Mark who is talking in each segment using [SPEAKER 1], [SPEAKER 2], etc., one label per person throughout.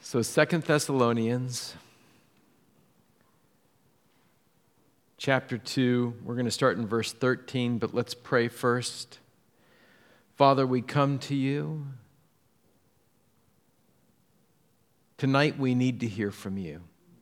[SPEAKER 1] So 2 Thessalonians chapter 2, we're going to start in verse 13, but let's pray first. Father, we come to you. Tonight we need to hear from you.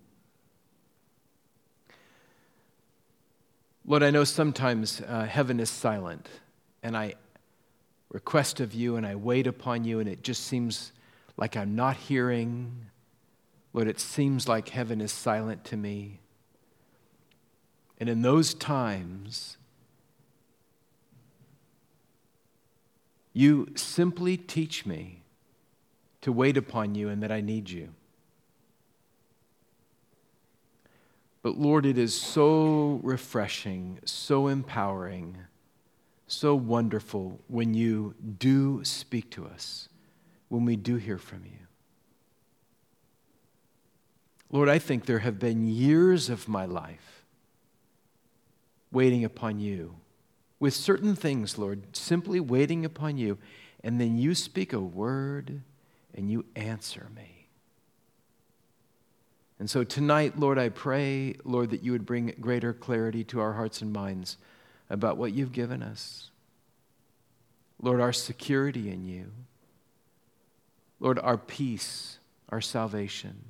[SPEAKER 1] Lord, I know sometimes heaven is silent, and I request of you and I wait upon you, and it just seems like I'm not hearing. Lord, it seems like heaven is silent to me. And in those times, you simply teach me to wait upon you and that I need you. But Lord, it is so refreshing, so empowering, so wonderful when you do speak to us, when we do hear from you. Lord, I think there have been years of my life waiting upon you with certain things, Lord, simply waiting upon you, and then you speak a word and you answer me. And so tonight, Lord, I pray, Lord, that you would bring greater clarity to our hearts and minds about what you've given us. Lord, our security in you. Lord, our peace, our salvation.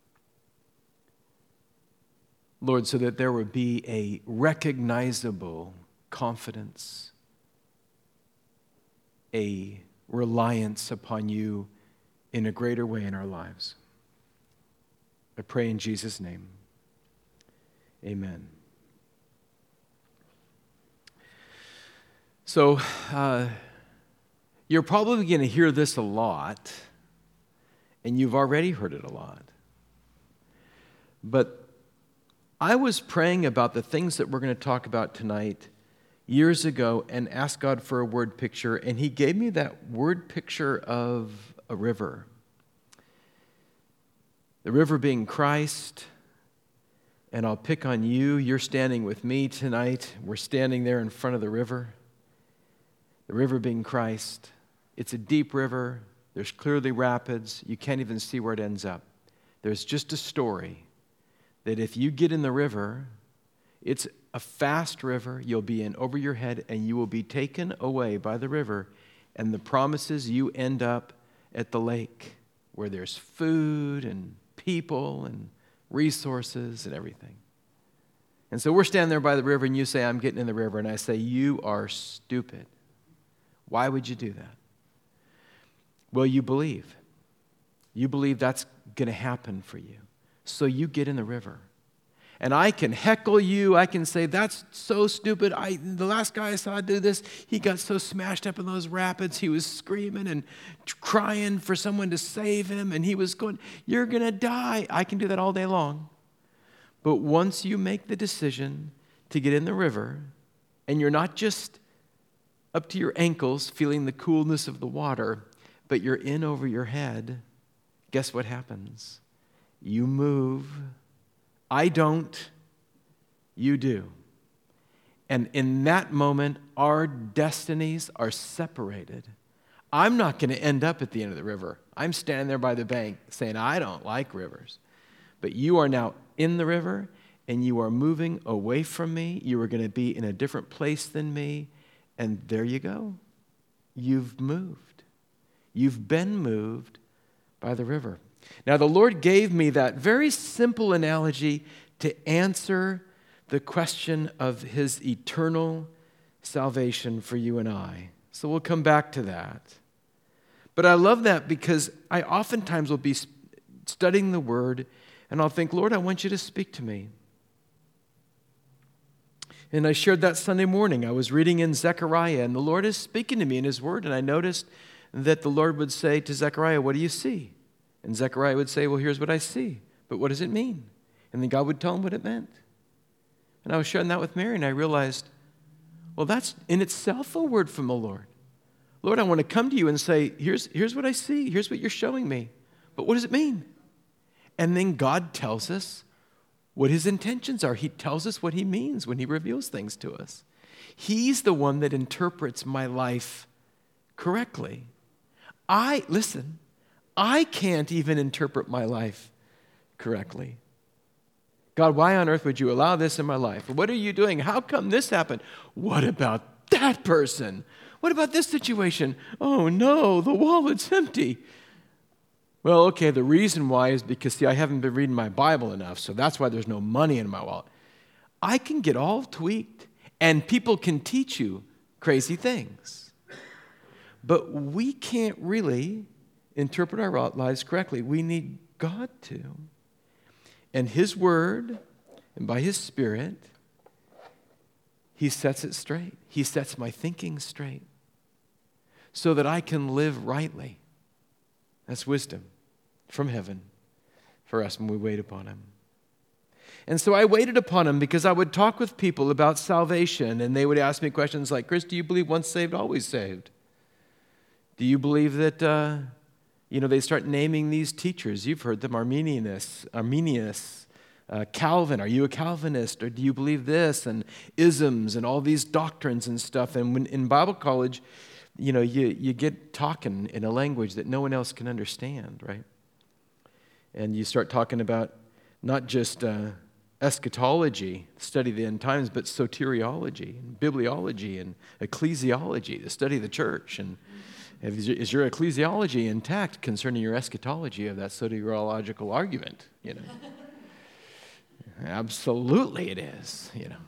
[SPEAKER 1] Lord, so that there would be a recognizable confidence, a reliance upon you in a greater way in our lives. I pray in Jesus' name. Amen. So, you're probably going to hear this a lot, and you've already heard it a lot. But I was praying about the things that we're going to talk about tonight years ago and asked God for a word picture, and He gave me that word picture of a river. The river being Christ, and I'll pick on you. You're standing with me tonight. We're standing there in front of the river. The river being Christ. It's a deep river. There's clearly rapids. You can't even see where it ends up. There's just a story that if you get in the river, it's a fast river. You'll be in over your head, and you will be taken away by the river. And the promise is you end up at the lake where there's food and people and resources and everything. And so we're standing there by the river, and you say, I'm getting in the river. And I say, you are stupid. Why would you do that? Well, you believe. You believe that's going to happen for you. So you get in the river. And I can heckle you. I can say, that's so stupid. The last guy I saw do this, he got so smashed up in those rapids. He was screaming and crying for someone to save him. And he was going, you're going to die. I can do that all day long. But once you make the decision to get in the river, and you're not just up to your ankles feeling the coolness of the water, but you're in over your head, guess what happens? You move. I don't. You do. And in that moment, our destinies are separated. I'm not going to end up at the end of the river. I'm standing there by the bank saying, I don't like rivers. But you are now in the river, and you are moving away from me. You are going to be in a different place than me. And there you go. You've moved. You've been moved by the river. Now, the Lord gave me that very simple analogy to answer the question of His eternal salvation for you and I. So we'll come back to that. But I love that because I oftentimes will be studying the Word, and I'll think, Lord, I want you to speak to me. And I shared that Sunday morning. I was reading in Zechariah, and the Lord is speaking to me in His Word, and I noticed that the Lord would say to Zechariah, what do you see? And Zechariah would say, well, here's what I see. But what does it mean? And then God would tell him what it meant. And I was sharing that with Mary, and I realized, well, that's in itself a word from the Lord. Lord, I want to come to you and say, here's what I see. Here's what you're showing me. But what does it mean? And then God tells us what His intentions are. He tells us what He means when He reveals things to us. He's the one that interprets my life correctly. I can't even interpret my life correctly. God, why on earth would you allow this in my life? What are you doing? How come this happened? What about that person? What about this situation? Oh no, the wallet's empty. Well, okay, the reason why is because, see, I haven't been reading my Bible enough, so that's why there's no money in my wallet. I can get all tweaked, and people can teach you crazy things. But we can't really interpret our lives correctly. We need God to. And His Word, and by His Spirit, He sets it straight. He sets my thinking straight so that I can live rightly. That's wisdom from heaven for us when we wait upon Him. And so I waited upon Him because I would talk with people about salvation, and they would ask me questions like, Chris, do you believe once saved, always saved? Do you believe that, they start naming these teachers? You've heard them, Arminius, Calvin. Are you a Calvinist? Or do you believe this? And isms and all these doctrines and stuff. And when in Bible college, you get talking in a language that no one else can understand, right? And you start talking about not just eschatology, study the end times, but soteriology, and bibliology, and ecclesiology, the study of the church. And is your ecclesiology intact concerning your eschatology of that soteriological argument? Absolutely it is,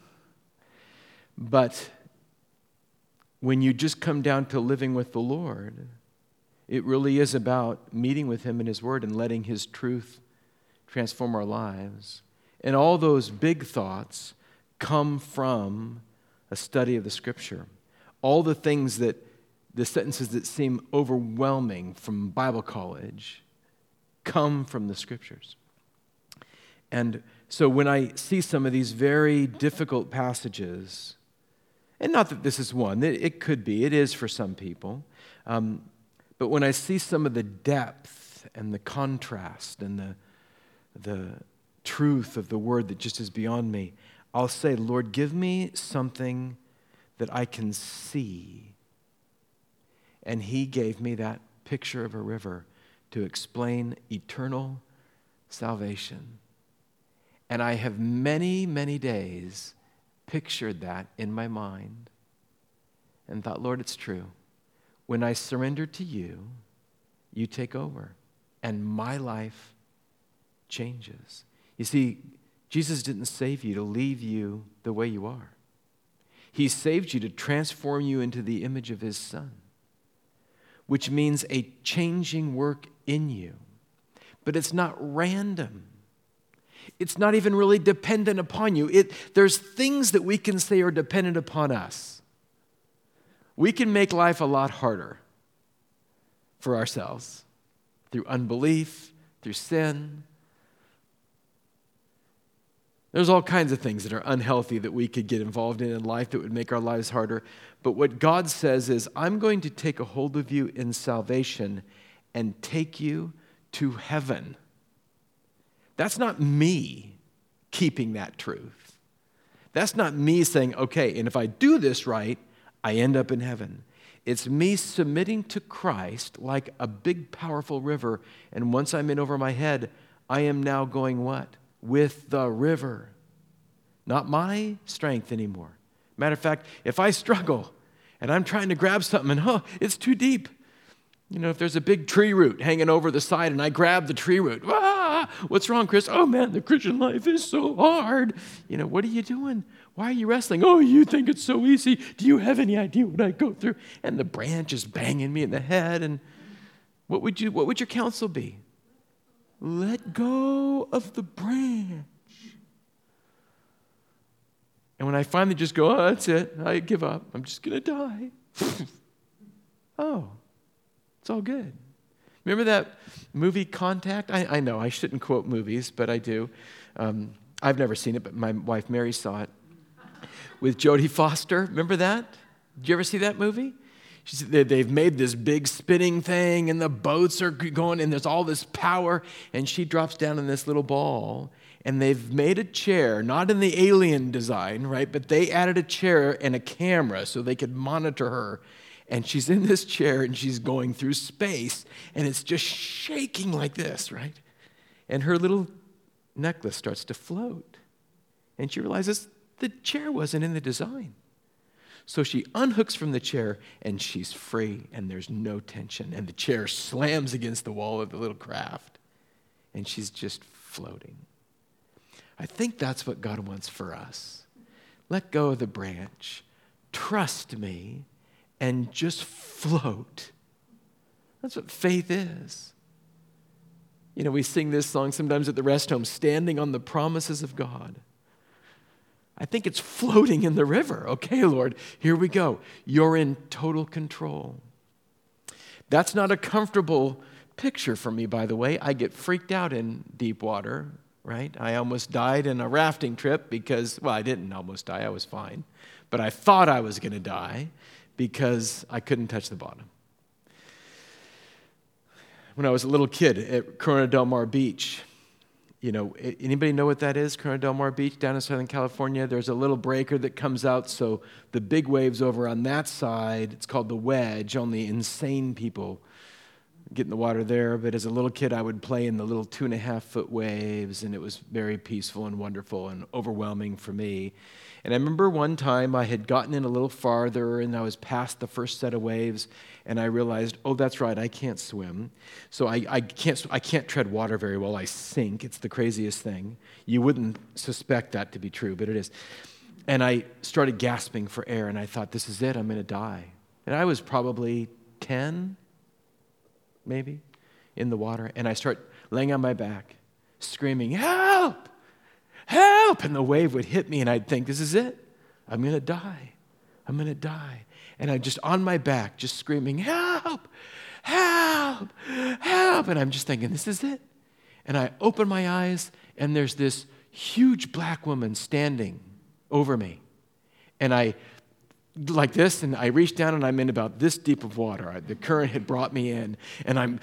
[SPEAKER 1] But when you just come down to living with the Lord, it really is about meeting with Him in His Word and letting His truth transform our lives. And all those big thoughts come from a study of the Scripture. All the things the sentences that seem overwhelming from Bible college come from the Scriptures. And so when I see some of these very difficult passages, and not that this is one, it could be, it is for some people, but when I see some of the depth and the contrast and the truth of the Word that just is beyond me, I'll say, Lord, give me something that I can see. And He gave me that picture of a river to explain eternal salvation. And I have many, many days pictured that in my mind and thought, Lord, it's true. When I surrender to you, you take over, and my life changes. You see, Jesus didn't save you to leave you the way you are. He saved you to transform you into the image of His Son, which means a changing work in you. But it's not random. It's not even really dependent upon you. There's things that we can say are dependent upon us. We can make life a lot harder for ourselves through unbelief, through sin. There's all kinds of things that are unhealthy that we could get involved in life that would make our lives harder. But what God says is, I'm going to take a hold of you in salvation and take you to heaven. That's not me keeping that truth. That's not me saying, okay, and if I do this right, I end up in heaven. It's me submitting to Christ like a big, powerful river, and once I'm in over my head, I am now going what? With the river. Not my strength anymore. Matter of fact, if I struggle and I'm trying to grab something and, it's too deep. If there's a big tree root hanging over the side and I grab the tree root, what's wrong, Chris? Oh man, the Christian life is so hard. What are you doing? Why are you wrestling? Oh, you think it's so easy. Do you have any idea what I go through? And the branch is banging me in the head. And what would your counsel be? Let go of the branch. And when I finally just go, that's it. I give up. I'm just going to die. It's all good. Remember that movie Contact? I know I shouldn't quote movies, but I do. I've never seen it, but my wife Mary saw it. With Jodie Foster. Remember that? Did you ever see that movie? They've made this big spinning thing, and the boats are going, and there's all this power, and she drops down in this little ball, and they've made a chair, not in the alien design, right? But they added a chair and a camera so they could monitor her. And she's in this chair and she's going through space and it's just shaking like this, right? And her little necklace starts to float. And she realizes the chair wasn't in the design. So she unhooks from the chair and she's free and there's no tension. And the chair slams against the wall of the little craft. And she's just floating. I think that's what God wants for us. Let go of the branch. Trust me and just float. That's what faith is. You know, we sing this song sometimes at the rest home, standing on the promises of God. I think it's floating in the river. Okay, Lord, here we go. You're in total control. That's not a comfortable picture for me, by the way. I get freaked out in deep water, right? I almost died in a rafting trip because, well, I didn't almost die. I was fine. But I thought I was going to die because I couldn't touch the bottom. When I was a little kid at Corona del Mar Beach, you know, anybody know what that is, Corona del Mar Beach down in Southern California? There's a little breaker that comes out, so the big waves over on that side, it's called the wedge. Only insane people get in the water there. But as a little kid, I would play in the little 2.5-foot waves, and it was very peaceful and wonderful and overwhelming for me. And I remember one time I had gotten in a little farther, and I was past the first set of waves, and I realized, oh, that's right, I can't swim. So I can't tread water very well. I sink. It's the craziest thing. You wouldn't suspect that to be true, but it is. And I started gasping for air, and I thought, this is it, I'm going to die. And I was probably 10, maybe, in the water. And I start laying on my back, screaming, help! Help! And the wave would hit me, and I'd think, this is it. I'm going to die. I'm going to die. And I'm just on my back, just screaming, help! Help! Help! And I'm just thinking, this is it. And I open my eyes, and there's this huge black woman standing over me. And I, like this, and I reach down, and I'm in about this deep of water. The current had brought me in, and and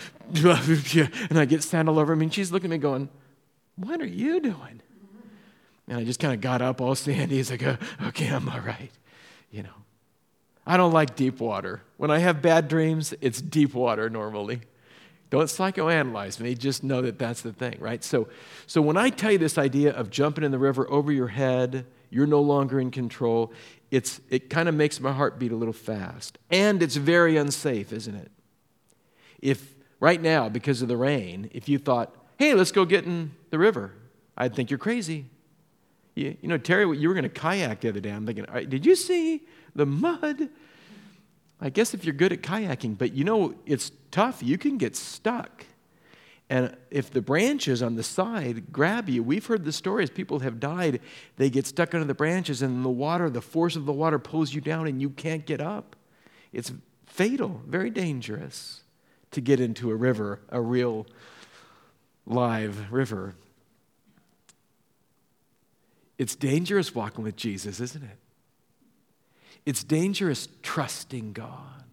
[SPEAKER 1] I get sand all over me, and she's looking at me going, what are you doing? And I just kind of got up all sandy. It's like, okay, I'm all right. You know, I don't like deep water. When I have bad dreams, it's deep water normally. Don't psychoanalyze me. Just know that that's the thing, right? So when I tell you this idea of jumping in the river over your head, you're no longer in control, it kind of makes my heart beat a little fast. And it's very unsafe, isn't it? If right now, because of the rain, if you thought, hey, let's go get in the river, I'd think you're crazy. You know, Terry, you were going to kayak the other day. I'm thinking, did you see the mud? I guess if you're good at kayaking, but you know, it's tough. You can get stuck. And if the branches on the side grab you, we've heard the stories, people have died, they get stuck under the branches and the water, the force of the water pulls you down and you can't get up. It's fatal, very dangerous to get into a river, a real live river. It's dangerous walking with Jesus, isn't it? It's dangerous trusting God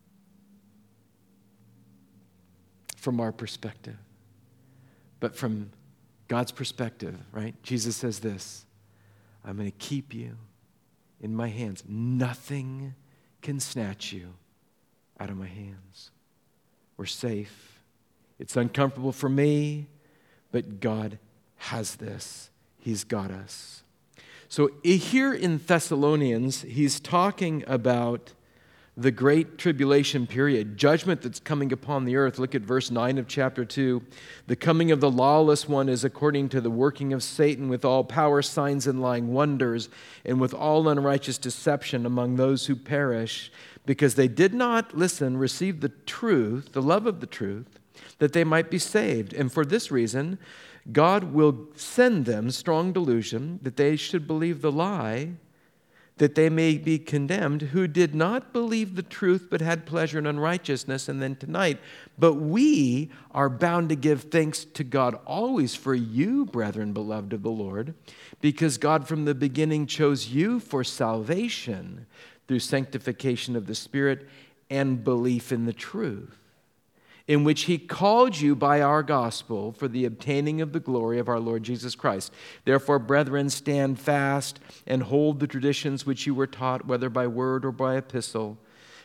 [SPEAKER 1] from our perspective. But from God's perspective, right? Jesus says this, I'm going to keep you in my hands. Nothing can snatch you out of my hands. We're safe. It's uncomfortable for me, but God has this. He's got us. So here in Thessalonians, he's talking about the great tribulation period, judgment that's coming upon the earth. Look at verse 9 of chapter 2. The coming of the lawless one is according to the working of Satan with all power, signs, and lying wonders, and with all unrighteous deception among those who perish, because they did not, receive the truth, the love of the truth, that they might be saved. And for this reason, God will send them strong delusion that they should believe the lie, that they may be condemned, who did not believe the truth but had pleasure in unrighteousness. And then tonight, but we are bound to give thanks to God always for you, brethren, beloved of the Lord, because God from the beginning chose you for salvation through sanctification of the Spirit and belief in the truth, in which he called you by our gospel for the obtaining of the glory of our Lord Jesus Christ. Therefore, brethren, stand fast and hold the traditions which you were taught, whether by word or by epistle,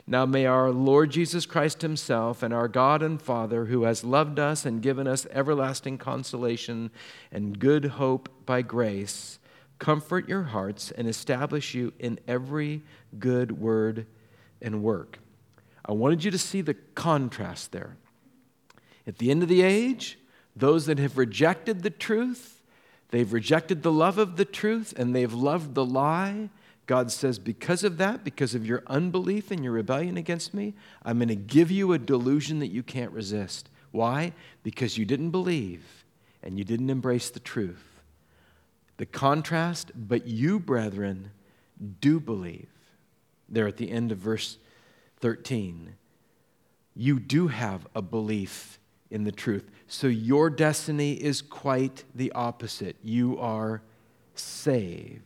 [SPEAKER 1] Now may our Lord Jesus Christ himself and our God and Father, who has loved us and given us everlasting consolation and good hope by grace, comfort your hearts and establish you in every good word and work. I wanted you to see the contrast there. At the end of the age, those that have rejected the truth, they've rejected the love of the truth, and they've loved the lie. God says, because of that, because of your unbelief and your rebellion against me, I'm going to give you a delusion that you can't resist. Why? Because you didn't believe and you didn't embrace the truth. The contrast, but you, brethren, do believe. There at the end of verse 13. You do have a belief in the truth. So your destiny is quite the opposite. You are saved.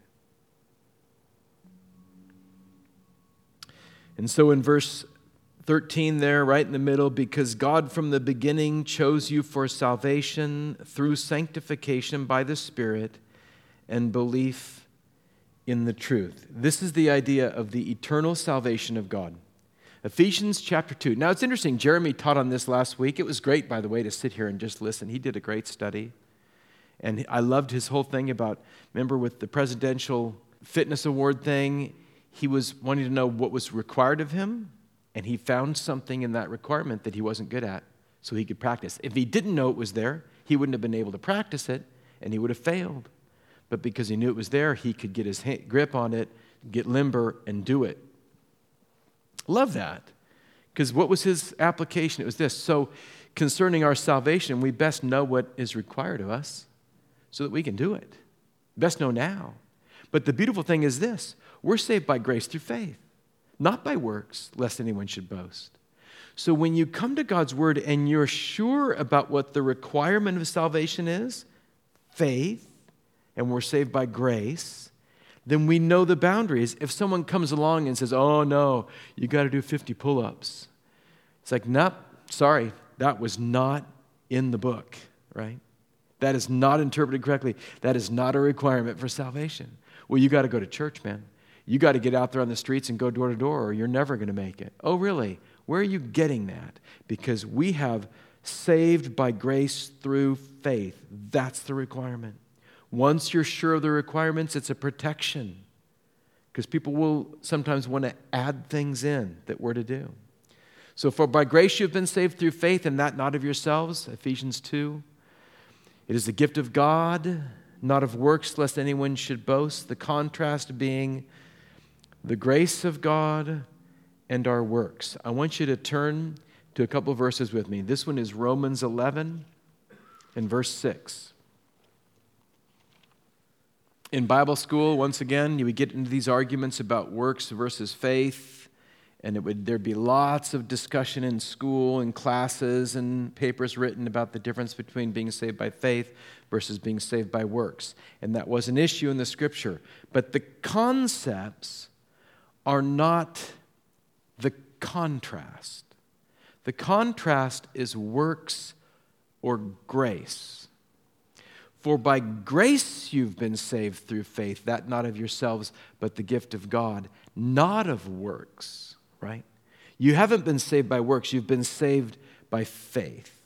[SPEAKER 1] And so in verse 13 there, right in the middle, because God from the beginning chose you for salvation through sanctification by the Spirit and belief in the truth. This is the idea of the eternal salvation of God. Ephesians chapter 2. Now it's interesting, Jeremy taught on this last week. It was great, by the way, to sit here and just listen. He did a great study. And I loved his whole thing about, remember with the Presidential Fitness Award thing, he was wanting to know what was required of him, and he found something in that requirement that he wasn't good at, so he could practice. If he didn't know it was there, he wouldn't have been able to practice it, and he would have failed. But because he knew it was there, he could get his grip on it, get limber, and do it. Love that. Because what was his application? It was this. So concerning our salvation, we best know what is required of us so that we can do it. Best know now. But the beautiful thing is this. We're saved by grace through faith, not by works, lest anyone should boast. So when you come to God's word and you're sure about what the requirement of salvation is, faith, and we're saved by grace, then we know the boundaries. If someone comes along and says, oh no, you got to do 50 pull-ups. It's like, nope, sorry, that was not in the book, right? That is not interpreted correctly. That is not a requirement for salvation. Well, you got to go to church, man. You got to get out there on the streets and go door to door or you're never going to make it. Oh, really? Where are you getting that? Because we have saved by grace through faith. That's the requirement. Once you're sure of the requirements, it's a protection. Because people will sometimes want to add things in that we're to do. So for by grace you've been saved through faith, and that not of yourselves, Ephesians 2. It is the gift of God, not of works, lest anyone should boast. The contrast being the grace of God and our works. I want you to turn to a couple of verses with me. This one is Romans 11 and verse 6. In Bible school, once again, you would get into these arguments about works versus faith, and there'd be lots of discussion in school and classes and papers written about the difference between being saved by faith versus being saved by works. And that was an issue in the Scripture. But the concepts are not the contrast. The contrast is works or grace. For by grace you've been saved through faith, that not of yourselves, but the gift of God, not of works, right? You haven't been saved by works, you've been saved by faith.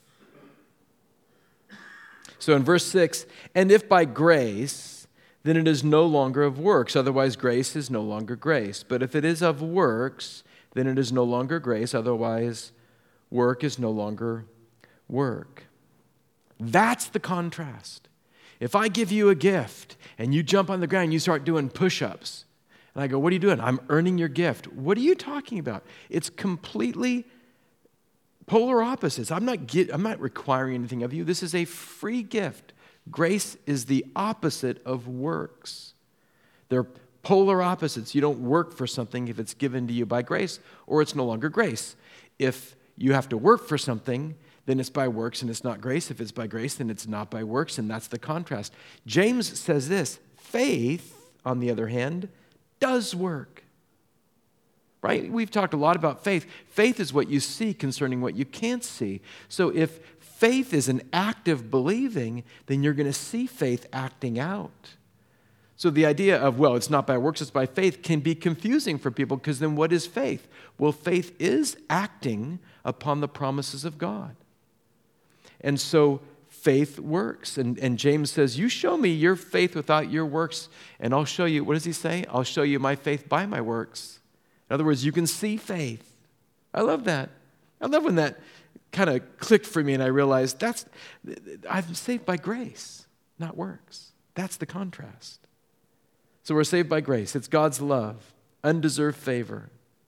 [SPEAKER 1] So in verse 6, and if by grace, then it is no longer of works. Otherwise, grace is no longer grace. But if it is of works, then it is no longer grace. Otherwise, work is no longer work. That's the contrast. If I give you a gift and you jump on the ground and you start doing push-ups, and I go, what are you doing? I'm earning your gift. What are you talking about? It's completely polar opposites. I'm not requiring anything of you. This is a free gift. Grace is the opposite of works. They're polar opposites. You don't work for something if it's given to you by grace, or it's no longer grace. If you have to work for something, then it's by works and it's not grace. If it's by grace, then it's not by works, and that's the contrast. James says this, faith, on the other hand, does work. Right? We've talked a lot about faith. Faith is what you see concerning what you can't see. So if faith is an act of believing, then you're going to see faith acting out. So the idea of, well, it's not by works, it's by faith, can be confusing for people, because then what is faith? Well, faith is acting upon the promises of God. And so faith works. And James says, you show me your faith without your works, and I'll show you, what does he say? I'll show you my faith by my works. In other words, you can see faith. I love that. I love when that kind of clicked for me and I realized I'm saved by grace, not works. That's the contrast. So we're saved by grace. It's God's love, undeserved favor,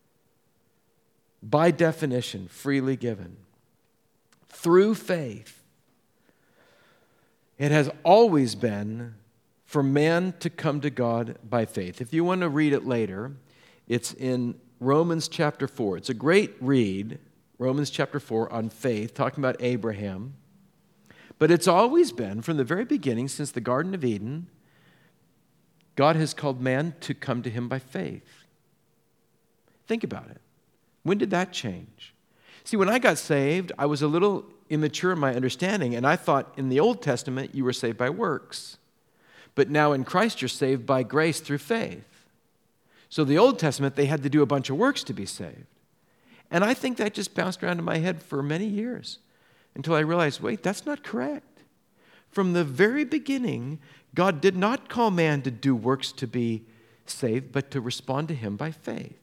[SPEAKER 1] by definition, freely given. Through faith, it has always been for man to come to God by faith. If you want to read it later, it's in Romans chapter 4. It's a great read, Romans chapter 4, on faith, talking about Abraham. But it's always been, from the very beginning, since the Garden of Eden, God has called man to come to him by faith. Think about it. When did that change? See, when I got saved, I was a little immature in my understanding, and I thought in the Old Testament you were saved by works. But now in Christ you're saved by grace through faith. So the Old Testament, they had to do a bunch of works to be saved. And I think that just bounced around in my head for many years until I realized, wait, that's not correct. From the very beginning, God did not call man to do works to be saved, but to respond to him by faith.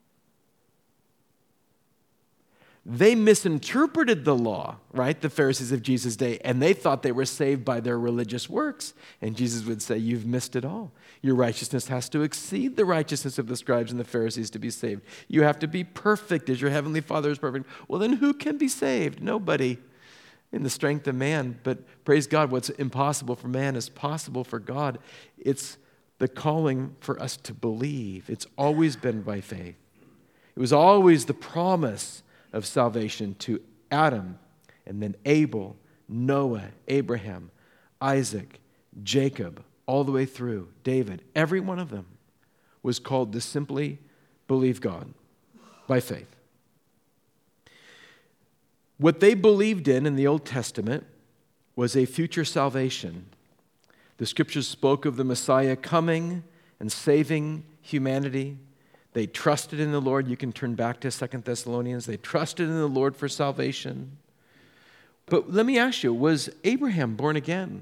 [SPEAKER 1] They misinterpreted the law, right? The Pharisees of Jesus' day, and they thought they were saved by their religious works. And Jesus would say, you've missed it all. Your righteousness has to exceed the righteousness of the scribes and the Pharisees to be saved. You have to be perfect as your heavenly Father is perfect. Well, then who can be saved? Nobody. In the strength of man. But praise God, what's impossible for man is possible for God. It's the calling for us to believe. It's always been by faith. It was always the promise of salvation to Adam, and then Abel, Noah, Abraham, Isaac, Jacob, all the way through David. Every one of them was called to simply believe God by faith. What they believed in the Old Testament was a future salvation. The scriptures spoke of the Messiah coming and saving humanity. They trusted in the Lord. You can turn back to 2 Thessalonians. They trusted in the Lord for salvation. But let me ask you, was Abraham born again?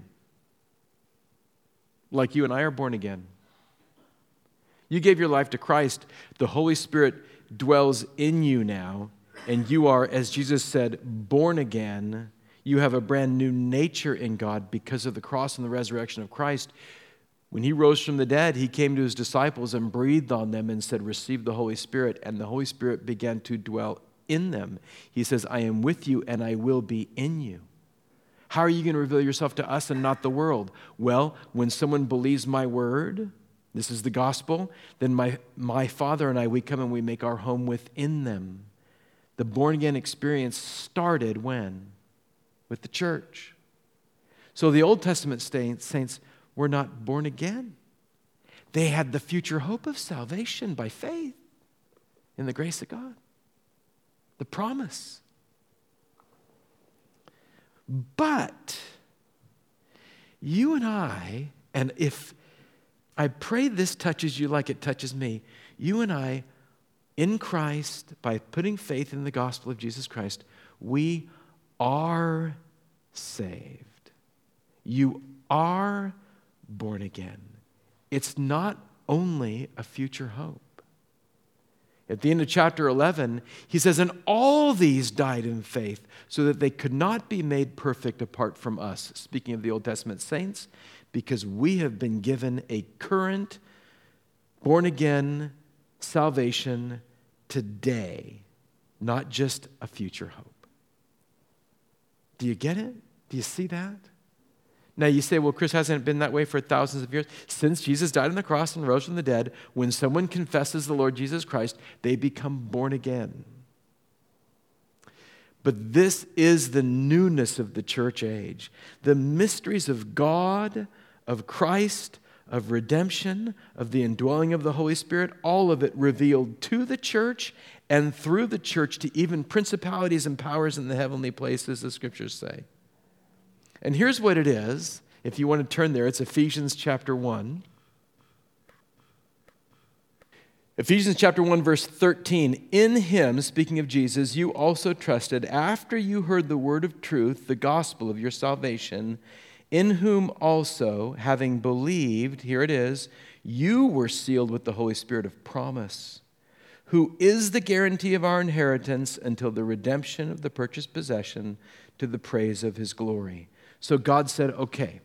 [SPEAKER 1] Like you and I are born again. You gave your life to Christ. The Holy Spirit dwells in you now. And you are, as Jesus said, born again. You have a brand new nature in God because of the cross and the resurrection of Christ. When he rose from the dead, he came to his disciples and breathed on them and said, receive the Holy Spirit. And the Holy Spirit began to dwell in them. He says, I am with you and I will be in you. How are you going to reveal yourself to us and not the world? Well, when someone believes my word, this is the gospel, then my Father and I, we come and we make our home within them. The born-again experience started when? With the church. So the Old Testament saints were not born again. They had the future hope of salvation by faith in the grace of God. The promise. But you and I, and if I pray this touches you like it touches me, you and I, in Christ, by putting faith in the gospel of Jesus Christ, we are saved. You are born again. It's not only a future hope. At the end of chapter 11, he says, and all these died in faith so that they could not be made perfect apart from us. Speaking of the Old Testament saints, because we have been given a current, born-again salvation today, not just a future hope. Do you get it? Do you see that? Now you say, well, Chris, hasn't it been that way for thousands of years? Since Jesus died on the cross and rose from the dead, when someone confesses the Lord Jesus Christ, they become born again. But this is the newness of the church age. The mysteries of God, of Christ, of redemption, of the indwelling of the Holy Spirit, all of it revealed to the church and through the church to even principalities and powers in the heavenly places, the scriptures say. And here's what it is. If you want to turn there, it's Ephesians chapter 1. Ephesians chapter 1, verse 13, in him, speaking of Jesus, you also trusted after you heard the word of truth, the gospel of your salvation, in whom also, having believed, here it is, you were sealed with the Holy Spirit of promise, who is the guarantee of our inheritance until the redemption of the purchased possession to the praise of his glory. So God said, okay,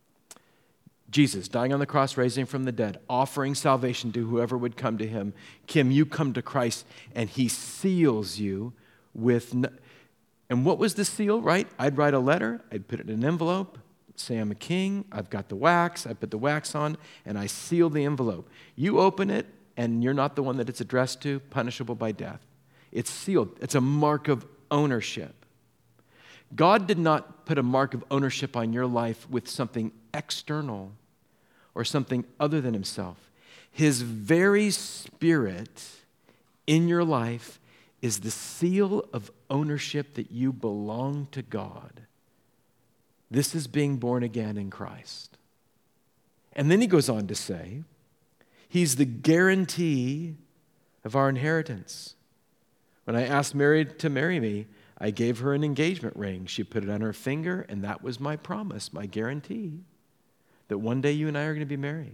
[SPEAKER 1] Jesus dying on the cross, raising from the dead, offering salvation to whoever would come to him. Kim, you come to Christ, and he seals you with... And what was the seal, right? I'd write a letter, I'd put it in an envelope, say I'm a king, I've got the wax, I put the wax on, and I seal the envelope. You open it, and you're not the one that it's addressed to, punishable by death. It's sealed. It's a mark of ownership. God did not put a mark of ownership on your life with something external or something other than himself. His very spirit in your life is the seal of ownership that you belong to God. This is being born again in Christ. And then he goes on to say, he's the guarantee of our inheritance. When I asked Mary to marry me, I gave her an engagement ring. She put it on her finger, and that was my promise, my guarantee, that one day you and I are going to be married.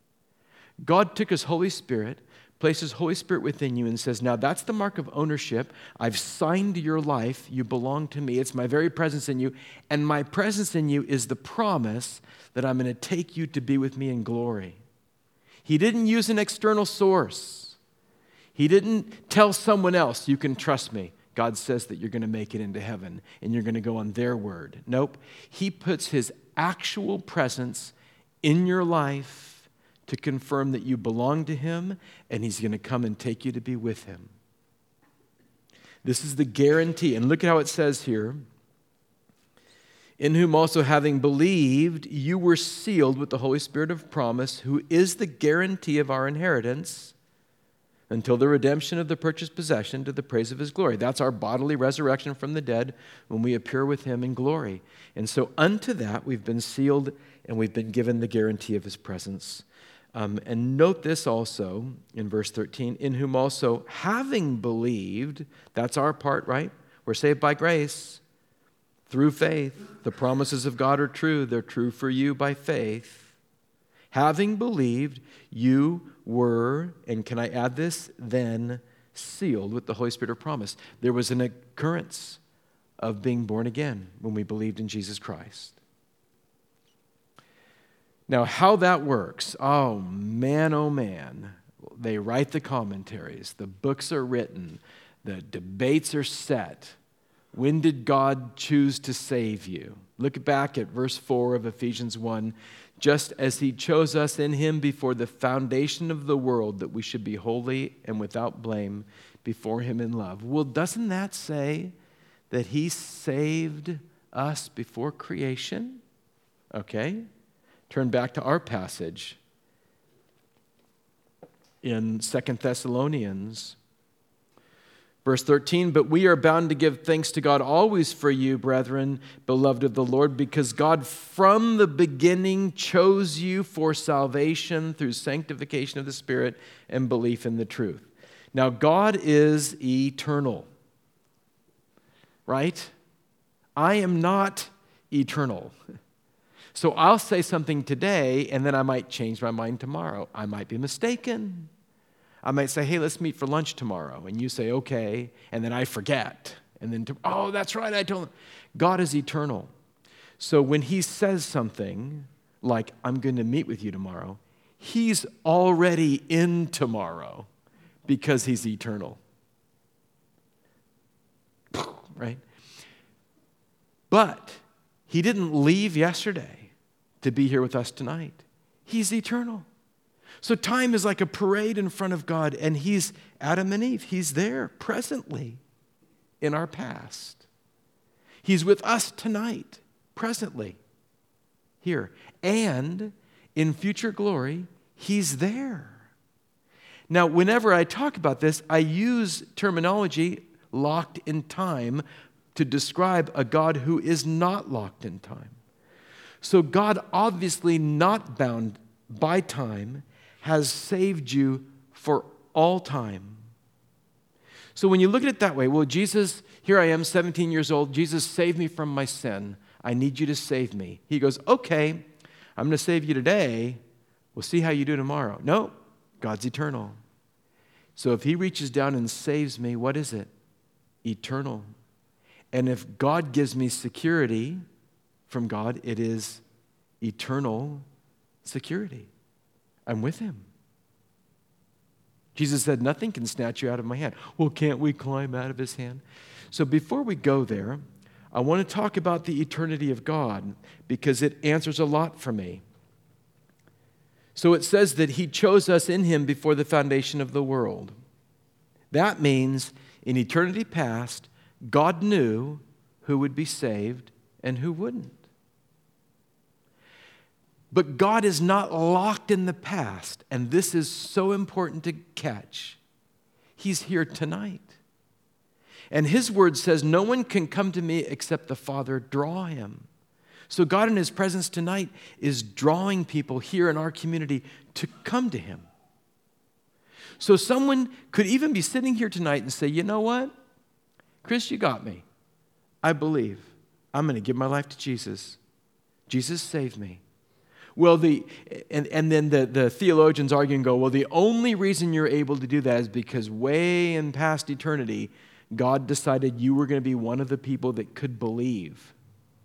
[SPEAKER 1] God took his Holy Spirit, placed his Holy Spirit within you, and says, now that's the mark of ownership. I've signed your life. You belong to me. It's my very presence in you. And my presence in you is the promise that I'm going to take you to be with me in glory. He didn't use an external source. He didn't tell someone else, you can trust me. God says that you're going to make it into heaven and you're going to go on their word. Nope. He puts his actual presence in your life to confirm that you belong to him, and he's going to come and take you to be with him. This is the guarantee. And look at how it says here. In whom also having believed, you were sealed with the Holy Spirit of promise, who is the guarantee of our inheritance until the redemption of the purchased possession to the praise of his glory. That's our bodily resurrection from the dead when we appear with him in glory. And so unto that we've been sealed and we've been given the guarantee of his presence. And note this also in verse 13, in whom also having believed, that's our part, right? We're saved by grace through faith. The promises of God are true. They're true for you by faith. Having believed, you were, and can I add this, then sealed with the Holy Spirit of promise. There was an occurrence of being born again when we believed in Jesus Christ. Now, how that works, oh man, they write the commentaries, the books are written, the debates are set. When did God choose to save you? Look back at verse 4 of Ephesians 1. Just as he chose us in him before the foundation of the world, that we should be holy and without blame before him in love. Well, doesn't that say that he saved us before creation? Okay. Turn back to our passage in 2 Thessalonians. Verse 13, but we are bound to give thanks to God always for you, brethren, beloved of the Lord, because God from the beginning chose you for salvation through sanctification of the Spirit and belief in the truth. Now, God is eternal, right? I am not eternal. So I'll say something today, and then I might change my mind tomorrow. I might be mistaken. I might say, hey, let's meet for lunch tomorrow. And you say, okay. And then I forget. And then, oh, that's right, I told him. God is eternal. So when he says something like, I'm going to meet with you tomorrow, he's already in tomorrow because he's eternal. Right? But he didn't leave yesterday to be here with us tonight. He's eternal. So time is like a parade in front of God, and he's Adam and Eve. He's there presently in our past. He's with us tonight, presently, here. And in future glory, he's there. Now, whenever I talk about this, I use terminology locked in time to describe a God who is not locked in time. So God, obviously not bound by time, has saved you for all time. So when you look at it that way, well, Jesus, here I am, 17 years old. Jesus, save me from my sin. I need you to save me. He goes, okay, I'm going to save you today. We'll see how you do tomorrow. No, God's eternal. So if he reaches down and saves me, what is it? Eternal. And if God gives me security from God, it is eternal security. I'm with him. Jesus said, nothing can snatch you out of my hand. Well, can't we climb out of his hand? So before we go there, I want to talk about the eternity of God because it answers a lot for me. So it says that he chose us in him before the foundation of the world. That means in eternity past, God knew who would be saved and who wouldn't. But God is not locked in the past, and this is so important to catch. He's here tonight. And his word says, no one can come to me except the Father draw him. So God in his presence tonight is drawing people here in our community to come to him. So someone could even be sitting here tonight and say, you know what? Chris, you got me. I believe. I'm going to give my life to Jesus. Jesus, save me. Well, and then the theologians argue and go, well, the only reason you're able to do that is because way in past eternity, God decided you were going to be one of the people that could believe.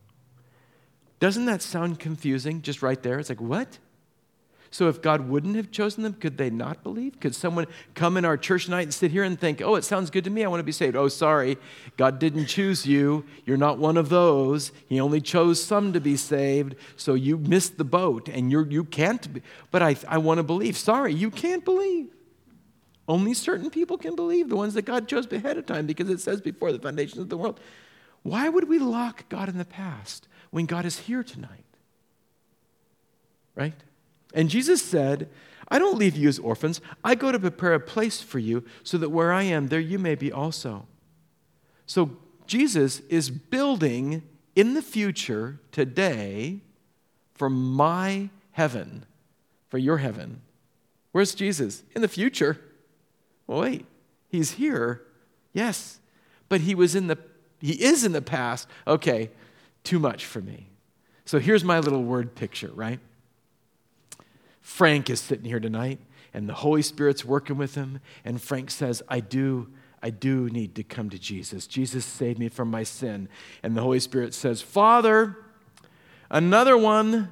[SPEAKER 1] Doesn't that sound confusing just right there? It's like, what? So if God wouldn't have chosen them, could they not believe? Could someone come in our church tonight and sit here and think, oh, it sounds good to me, I want to be saved. Oh, sorry, God didn't choose you. You're not one of those. He only chose some to be saved, so you missed the boat, and you can't be. But I want to believe. Sorry, you can't believe. Only certain people can believe, the ones that God chose ahead of time, because it says before the foundations of the world. Why would we lock God in the past when God is here tonight? Right? And Jesus said, I don't leave you as orphans. I go to prepare a place for you so that where I am, there you may be also. So Jesus is building in the future today for my heaven, for your heaven. Where's Jesus? In the future. Well, wait, he's here. Yes, but he is in the past. Okay, too much for me. So here's my little word picture, right? Frank is sitting here tonight, and the Holy Spirit's working with him, and Frank says, I do need to come to Jesus. Jesus saved me from my sin. And the Holy Spirit says, Father, another one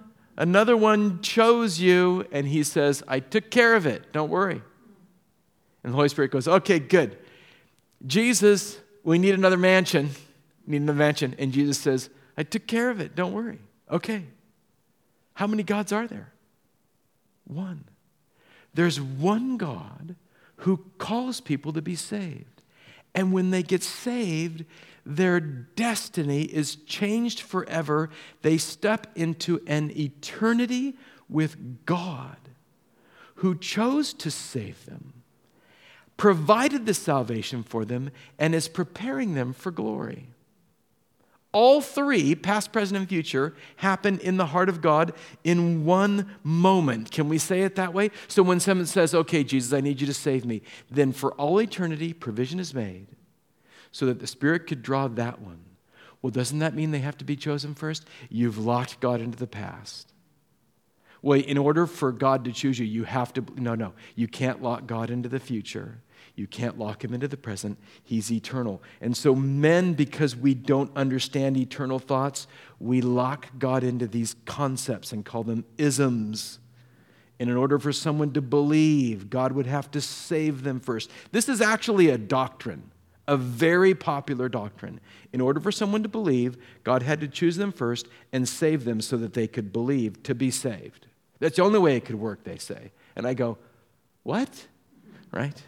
[SPEAKER 1] chose you, and he says, I took care of it. Don't worry. And the Holy Spirit goes, okay, good. Jesus, we need another mansion. And Jesus says, I took care of it. Don't worry. Okay. How many gods are there? One. There's one God who calls people to be saved. And when they get saved, their destiny is changed forever. They step into an eternity with God, who chose to save them, provided the salvation for them, and is preparing them for glory. All three, past, present, and future, happen in the heart of God in one moment. Can we say it that way? So when someone says, okay, Jesus, I need you to save me, then for all eternity, provision is made so that the Spirit could draw that one. Well, doesn't that mean they have to be chosen first? You've locked God into the past. Well, in order for God to choose you, you have to, no, you can't lock God into the future. You can't lock him into the present. He's eternal. And so men, because we don't understand eternal thoughts, we lock God into these concepts and call them isms. And in order for someone to believe, God would have to save them first. This is actually a doctrine, a very popular doctrine. In order for someone to believe, God had to choose them first and save them so that they could believe to be saved. That's the only way it could work, they say. And I go, what? Right?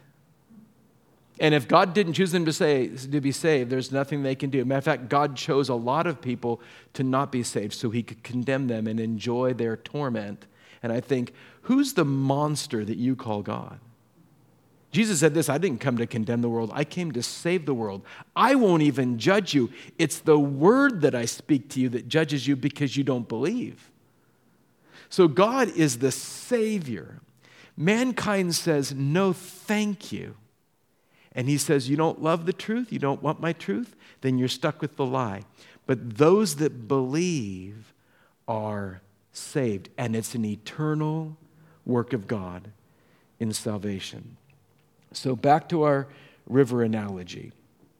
[SPEAKER 1] And if God didn't choose them to be saved, there's nothing they can do. Matter of fact, God chose a lot of people to not be saved so he could condemn them and enjoy their torment. And I think, who's the monster that you call God? Jesus said this, I didn't come to condemn the world. I came to save the world. I won't even judge you. It's the word that I speak to you that judges you because you don't believe. So God is the Savior. Mankind says, no, thank you. And he says, you don't love the truth? You don't want my truth? Then you're stuck with the lie. But those that believe are saved. And it's an eternal work of God in salvation. So back to our river analogy.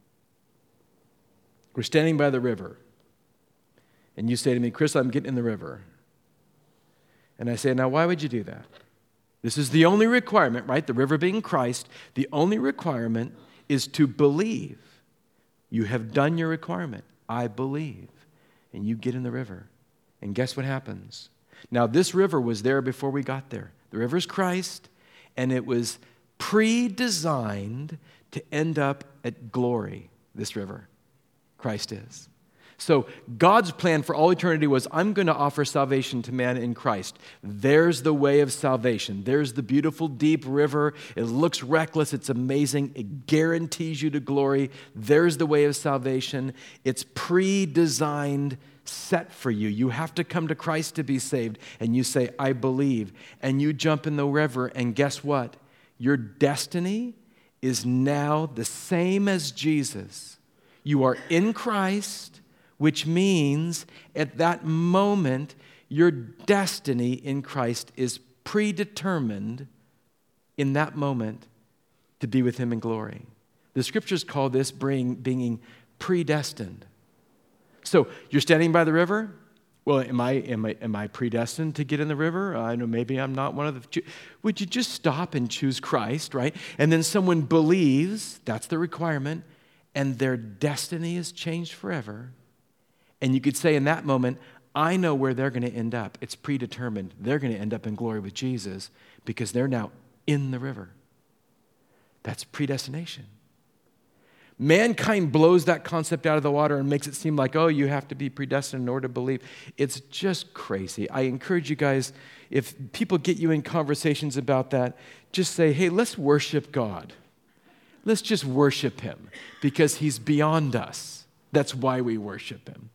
[SPEAKER 1] We're standing by the river. And you say to me, Chris, I'm getting in the river. And I say, now why would you do that? This is the only requirement, right? The river being Christ. The only requirement is to believe. You have done your requirement. I believe. And you get in the river. And guess what happens? Now, this river was there before we got there. The river's Christ, and it was pre-designed to end up at glory, this river. Christ is. So God's plan for all eternity was, I'm going to offer salvation to man in Christ. There's the way of salvation. There's the beautiful, deep river. It looks reckless. It's amazing. It guarantees you to glory. There's the way of salvation. It's pre-designed, set for you. You have to come to Christ to be saved. And you say, I believe. And you jump in the river, and guess what? Your destiny is now the same as Jesus. You are in Christ, which means at that moment, your destiny in Christ is predetermined in that moment to be with him in glory. The scriptures call this being predestined. So you're standing by the river. Well, am I predestined to get in the river? I know maybe I'm not one of the... Would you just stop and choose Christ, right? And then someone believes, that's the requirement, and their destiny is changed forever. And you could say in that moment, I know where they're going to end up. It's predetermined. They're going to end up in glory with Jesus because they're now in the river. That's predestination. Mankind blows that concept out of the water and makes it seem like, oh, you have to be predestined in order to believe. It's just crazy. I encourage you guys, if people get you in conversations about that, just say, hey, let's worship God. Let's just worship him because he's beyond us. That's why we worship him.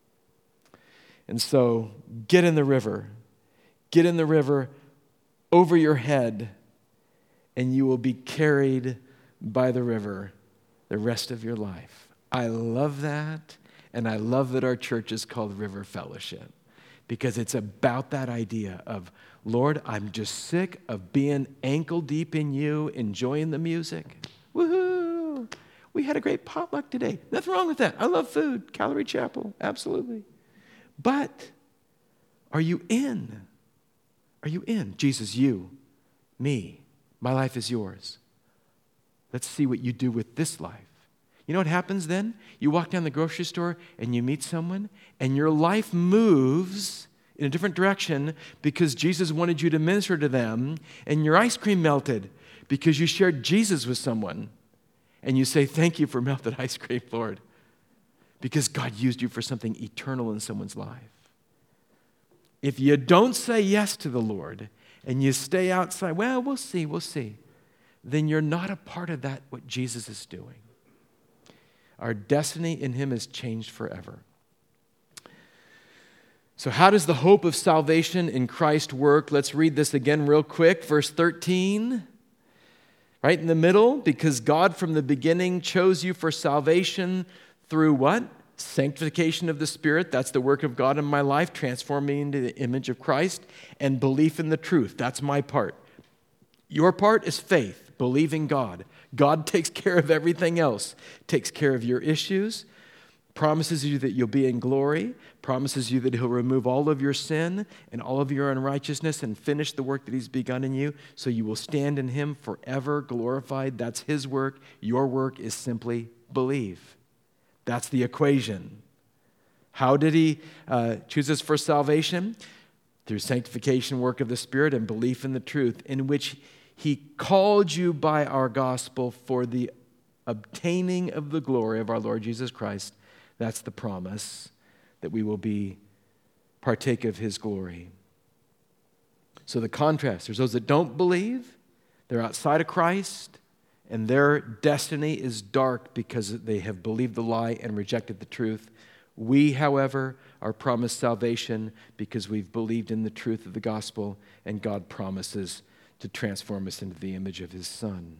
[SPEAKER 1] And so get in the river. Get in the river over your head, and you will be carried by the river the rest of your life. I love that, and I love that our church is called River Fellowship because it's about that idea of, Lord, I'm just sick of being ankle deep in you, enjoying the music. Woohoo! We had a great potluck today. Nothing wrong with that. I love food. Calvary Chapel, absolutely. But are you in? Are you in? Jesus, you, me, my life is yours. Let's see what you do with this life. You know what happens then? You walk down the grocery store and you meet someone and your life moves in a different direction because Jesus wanted you to minister to them, and your ice cream melted because you shared Jesus with someone. And you say, thank you for melted ice cream, Lord, because God used you for something eternal in someone's life. If you don't say yes to the Lord and you stay outside, well, we'll see, then you're not a part of that, what Jesus is doing. Our destiny in him is changed forever. So how does the hope of salvation in Christ work? Let's read this again real quick. Verse 13. Right in the middle, because God from the beginning chose you for salvation through what? Sanctification of the Spirit. That's the work of God in my life, transforming me into the image of Christ, and belief in the truth. That's my part. Your part is faith, believing God. God takes care of everything else, takes care of your issues, promises you that you'll be in glory, promises you that he'll remove all of your sin and all of your unrighteousness and finish the work that he's begun in you, so you will stand in him forever glorified. That's his work. Your work is simply believe. That's the equation. How did he choose us for salvation? Through sanctification work of the Spirit and belief in the truth, in which he called you by our gospel for the obtaining of the glory of our Lord Jesus Christ. That's the promise, that we will partake of his glory. So the contrast, there's those that don't believe, they're outside of Christ, and their destiny is dark because they have believed the lie and rejected the truth. We, however, are promised salvation because we've believed in the truth of the gospel, and God promises to transform us into the image of his Son.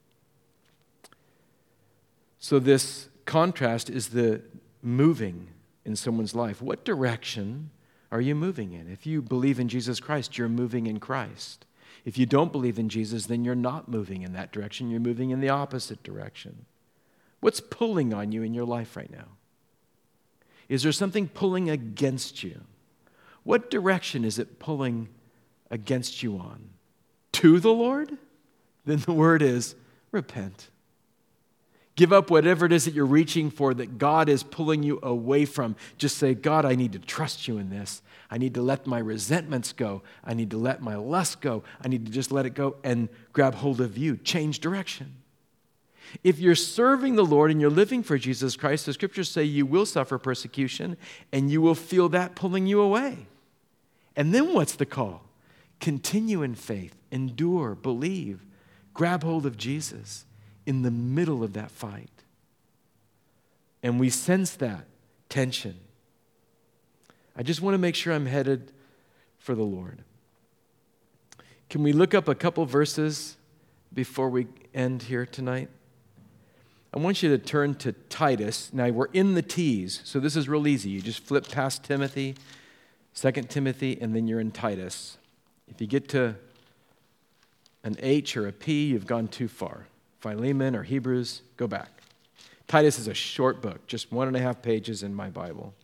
[SPEAKER 1] So this contrast is the moving in someone's life. What direction are you moving in? If you believe in Jesus Christ, you're moving in Christ. If you don't believe in Jesus, then you're not moving in that direction. You're moving in the opposite direction. What's pulling on you in your life right now? Is there something pulling against you? What direction is it pulling against you on? To the Lord? Then the word is repent. Give up whatever it is that you're reaching for that God is pulling you away from. Just say, God, I need to trust you in this. I need to let my resentments go. I need to let my lust go. I need to just let it go and grab hold of you. Change direction. If you're serving the Lord and you're living for Jesus Christ, the scriptures say you will suffer persecution and you will feel that pulling you away. And then what's the call? Continue in faith, endure, believe, grab hold of Jesus in the middle of that fight. And we sense that tension. I just want to make sure I'm headed for the Lord. Can we look up a couple verses before we end here tonight? I want you to turn to Titus. Now, we're in the T's, so this is real easy. You just flip past Timothy, 2 Timothy, and then you're in Titus. If you get to an H or a P, you've gone too far. Philemon or Hebrews, go back. Titus is a short book, just 1.5 pages in my Bible.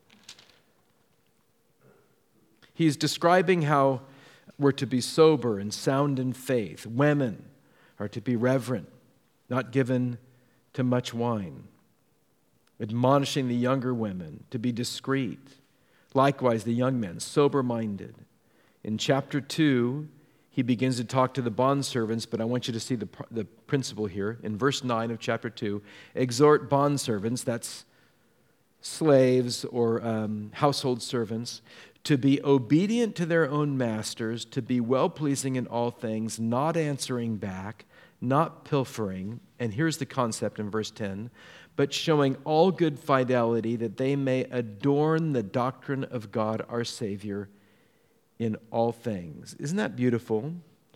[SPEAKER 1] He's describing how we're to be sober and sound in faith. Women are to be reverent, not given to much wine. Admonishing the younger women to be discreet. Likewise, the young men, sober-minded. In chapter 2, he begins to talk to the bondservants, but I want you to see the principle here. In verse 9 of chapter 2, exhort bondservants, that's slaves or household servants, to be obedient to their own masters, to be well-pleasing in all things, not answering back, not pilfering, and here's the concept in verse 10, but showing all good fidelity that they may adorn the doctrine of God our Savior in all things. Isn't that beautiful?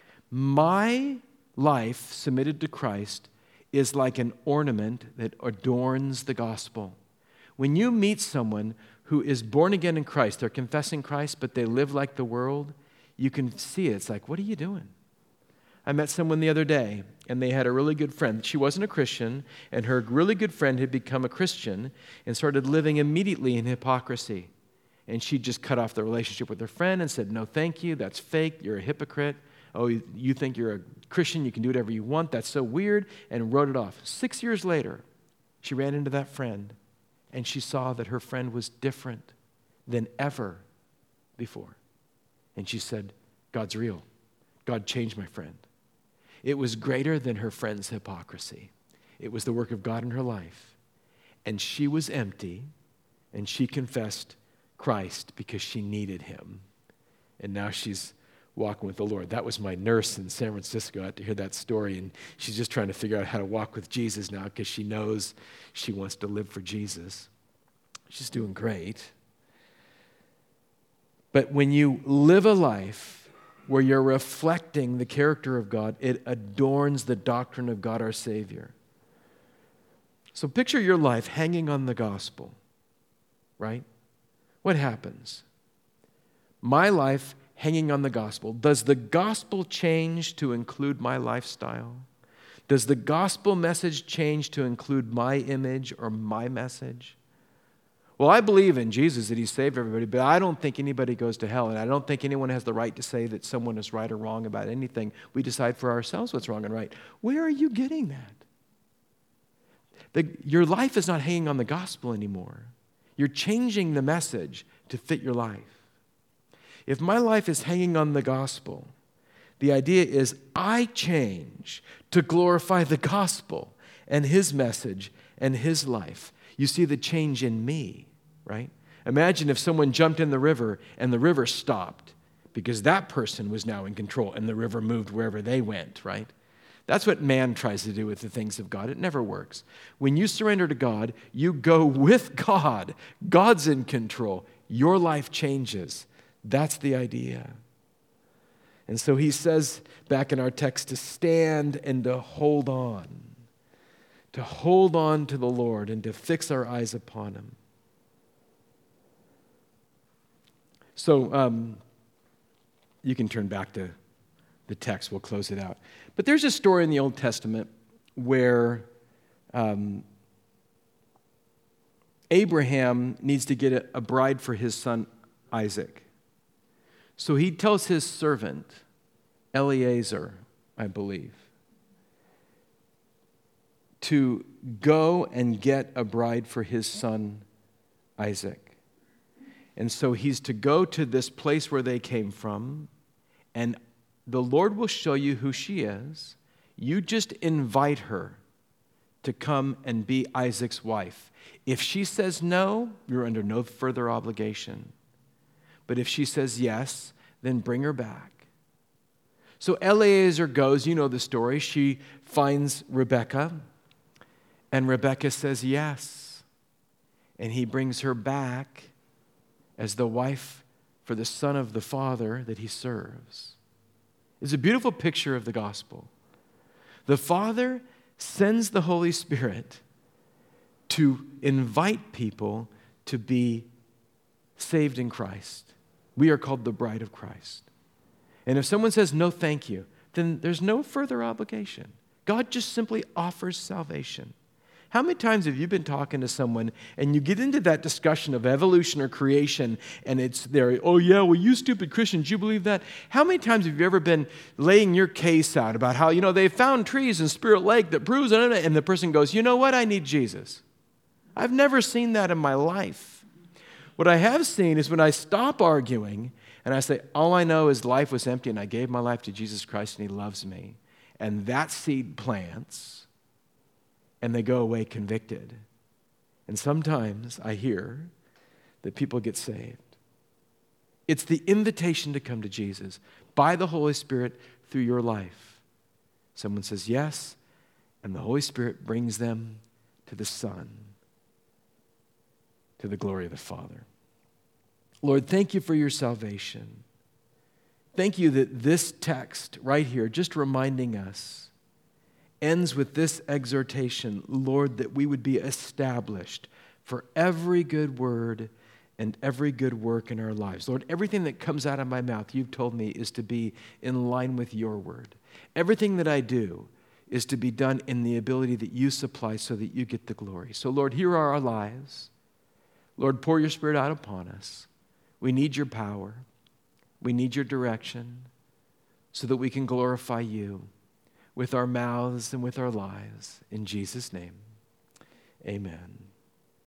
[SPEAKER 1] My life submitted to Christ is like an ornament that adorns the gospel. When you meet someone who is born again in Christ, they're confessing Christ, but they live like the world, you can see it. It's like, what are you doing? I met someone the other day, and they had a really good friend. She wasn't a Christian, and her really good friend had become a Christian and started living immediately in hypocrisy. And she just cut off the relationship with her friend and said, no, thank you, that's fake, you're a hypocrite. Oh, you think you're a Christian, you can do whatever you want, that's so weird, and wrote it off. 6 years later, she ran into that friend, and she saw that her friend was different than ever before. And she said, God's real. God changed my friend. It was greater than her friend's hypocrisy. It was the work of God in her life. And she was empty, and she confessed Christ because she needed him. And now she's walking with the Lord. That was my nurse in San Francisco. I had to hear that story, and she's just trying to figure out how to walk with Jesus now because she knows she wants to live for Jesus. She's doing great. But when you live a life where you're reflecting the character of God, it adorns the doctrine of God our Savior. So picture your life hanging on the gospel, right? What happens? My life hanging on the gospel. Does the gospel change to include my lifestyle? Does the gospel message change to include my image or my message? Well, I believe in Jesus, that he saved everybody, but I don't think anybody goes to hell, and I don't think anyone has the right to say that someone is right or wrong about anything. We decide for ourselves what's wrong and right. Where are you getting that? Your life is not hanging on the gospel anymore. You're changing the message to fit your life. If my life is hanging on the gospel, the idea is I change to glorify the gospel and his message and his life. You see the change in me, right? Imagine if someone jumped in the river and the river stopped because that person was now in control and the river moved wherever they went, right? That's what man tries to do with the things of God. It never works. When you surrender to God, you go with God. God's in control. Your life changes. That's the idea. And so he says back in our text to stand and to hold on to the Lord and to fix our eyes upon him. So you can turn back to the text. We'll close it out. But there's a story in the Old Testament where Abraham needs to get a bride for his son Isaac. So he tells his servant, Eliezer, I believe, to go and get a bride for his son Isaac. And so he's to go to this place where they came from, and the Lord will show you who she is. You just invite her to come and be Isaac's wife. If she says no, you're under no further obligation. But if she says yes, then bring her back. So Eliezer goes, you know the story. She finds Rebekah, and Rebekah says yes. And he brings her back as the wife for the son of the father that he serves. It's a beautiful picture of the gospel. The Father sends the Holy Spirit to invite people to be saved in Christ. We are called the bride of Christ. And if someone says, no, thank you, then there's no further obligation. God just simply offers salvation. How many times have you been talking to someone and you get into that discussion of evolution or creation and it's there, oh yeah, well you stupid Christians, you believe that? How many times have you ever been laying your case out about how, they found trees in Spirit Lake that proves it, and the person goes, you know what, I need Jesus. I've never seen that in my life. What I have seen is when I stop arguing and I say, all I know is life was empty and I gave my life to Jesus Christ and he loves me. And that seed plants and they go away convicted. And sometimes I hear that people get saved. It's the invitation to come to Jesus by the Holy Spirit through your life. Someone says yes, and the Holy Spirit brings them to the Son, to the glory of the Father. Lord, thank you for your salvation. Thank you that this text right here, just reminding us, ends with this exhortation, Lord, that we would be established for every good word and every good work in our lives. Lord, everything that comes out of my mouth, you've told me, is to be in line with your word. Everything that I do is to be done in the ability that you supply so that you get the glory. So, Lord, here are our lives. Lord, pour your Spirit out upon us. We need your power. We need your direction so that we can glorify you with our mouths and with our lives. In Jesus' name, amen.